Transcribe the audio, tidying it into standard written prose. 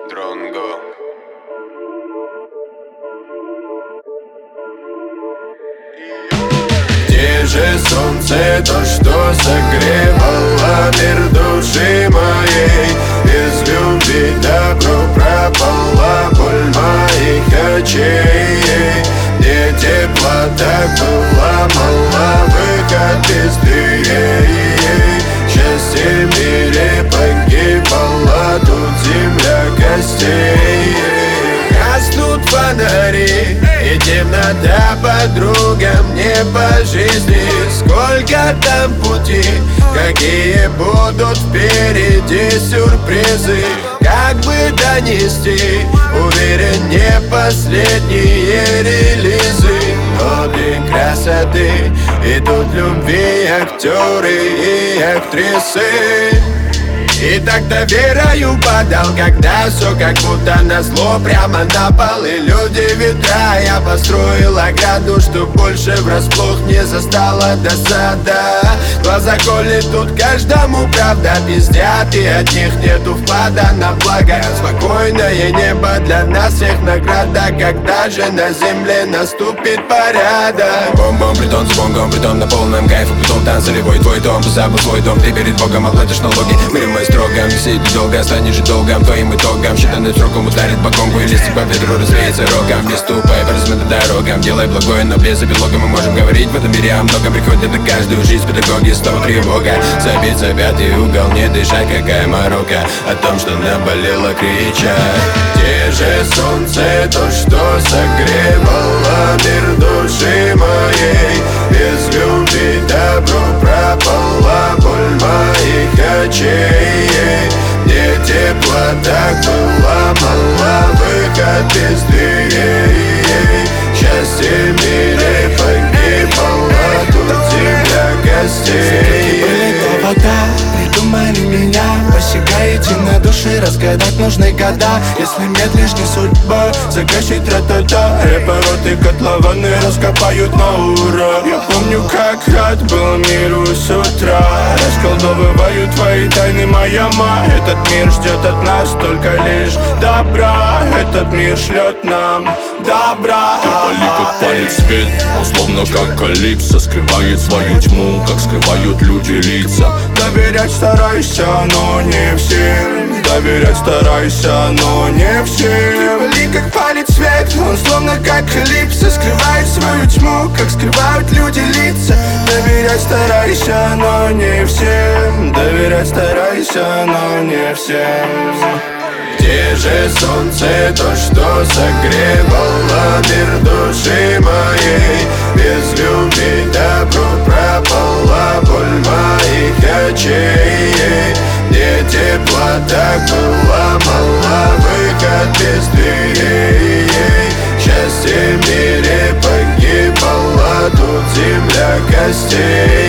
Дронго. Где же солнце, то, что согревало мир души моей? Без любви добро пропала боль моих очей. Мне тепла так была мала, выход из дверей. Счастье в мире погибало, тут земля костей. Гаснут фонари, и темнота подругам не по жизни. Сколько там пути, какие будут впереди сюрпризы. Как бы донести, уверен, не последние релизы. Но день красоты, и тут любви актеры и актрисы. И так доверию подал, когда все как будто назло прямо на пол. И люди ветра, я построил ограду, чтоб больше врасплох не застала досада. Глаза колет тут каждому, правда пиздят, и от них нету вклада на благо. Спокойное небо для нас всех награда, когда же на земле наступит порядок. Бом-бом, притон за бонгом, притом на полном кайфе, потом танцевой твой дом, ты забыл свой дом, ты перед Богом оплатишь налоги. Мирим мы строгом, сидеть долго, станешь же долгом, твоим итогом считанным сроком ударит по конку, и листья по ветру развеется рогом. Не ступай по размытым дорогам, делай благое, но без эпилога. Мы можем говорить в этом мире о многом, приходит на каждую жизнь педагоги, снова тревога. Забить за пятый угол, не дышать, какая морока, о том, что наболело кричать. Где же солнце, то, что согревало мир души моей? Без любви добро пропала боль моих очей. Мне тепла так была мала, выход из дверей. Счастье в мире погибало, тут земля костей. Придумали меня, посягаете на души, разгадать нужны года. Если медлишь, не судьба, загасить ра-та-та. Репороты котлованы раскопают на ура. Я помню, как рад был миру с утра. Расколдовываю твои тайны, моя мать. Этот мир ждет от нас только лишь добра. Этот мир шлет нам добра. Ты пали, как палит свет, он словно как калипсо скрывает свою тьму, как скрывают люди лица. Доверять старайся, но не всем. Доверять старайся, но не всем. Ты пали, как палит свет, он словно как калипсо скрывает свою тьму, как скрывают люди лица. Доверять старайся, но не всем. Доверять старайся, но не всем. Где же солнце, то, что согревало мир души моей? Без любви добро пропала боль моих очей. Мне тепла так была мала, выход из дверей. Счастье в мире погибало, тут земля костей.